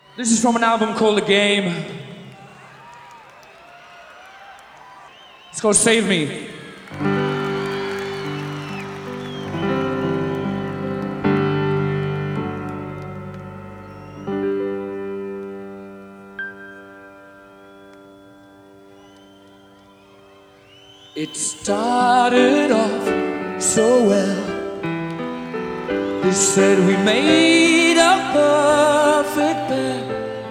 This is from an album called The Game. It's called Save Me. It started off so well. They said we made a perfect pair.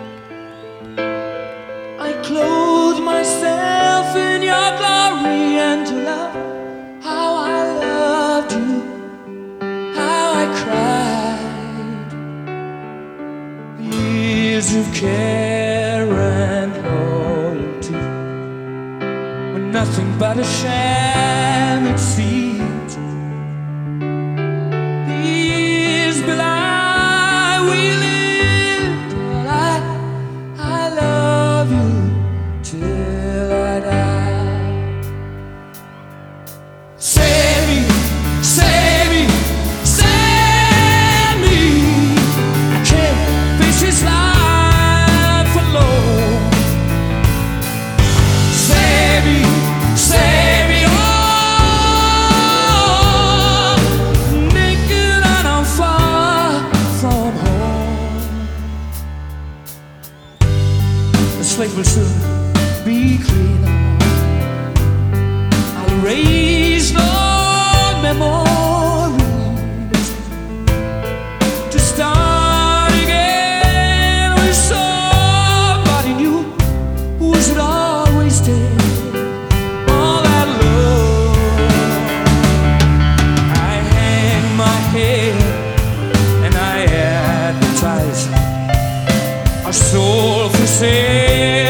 I clothed myself in your glory and to love how I loved you, how I cried. Years of care and loyalty were nothing but a sham, it seemed. Years belie we lived, but I love you till I die. Save me, save me, save me. I can't face this life alone. Save me, save me, oh, naked and I'm far from home. The slate will soon be cleaner. I'll erase no memories to start again with somebody new who should always stay. All that love, I hang my head and I advertise our soul for sale.